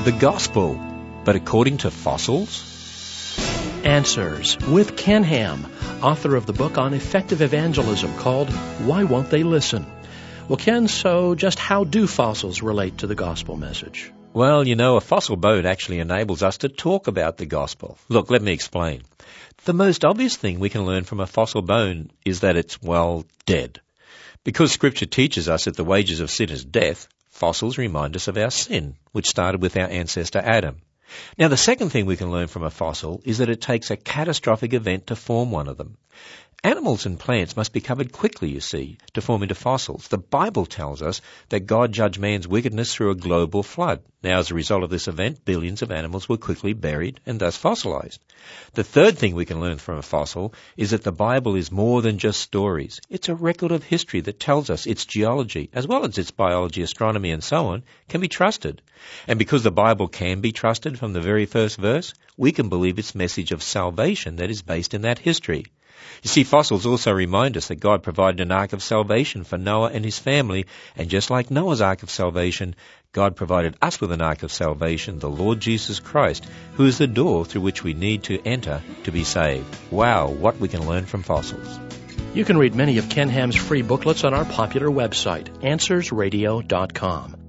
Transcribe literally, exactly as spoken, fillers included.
the gospel, but according to fossils? Answers with Ken Ham, author of the book on effective evangelism called Why Won't They Listen? Well, Ken, so just how do fossils relate to the gospel message? Well, you know, a fossil bone actually enables us to talk about the gospel. Look, let me explain. The most obvious thing we can learn from a fossil bone is that it's, well, dead. Because Scripture teaches us that the wages of sin is death, fossils remind us of our sin, which started with our ancestor Adam. Now, the second thing we can learn from a fossil is that it takes a catastrophic event to form one of them. Animals and plants must be covered quickly, you see, to form into fossils. The Bible tells us that God judged man's wickedness through a global flood. Now, as a result of this event, billions of animals were quickly buried and thus fossilized. The third thing we can learn from a fossil is that the Bible is more than just stories. It's a record of history that tells us its geology, as well as its biology, astronomy, and so on, can be trusted. And because the Bible can be trusted from the very first verse, we can believe its message of salvation that is based in that history. You see, fossils also remind us that God provided an ark of salvation for Noah and his family, and just like Noah's ark of salvation, God provided us with an ark of salvation, the Lord Jesus Christ, who is the door through which we need to enter to be saved. Wow, what we can learn from fossils. You can read many of Ken Ham's free booklets on our popular website, answers radio dot com.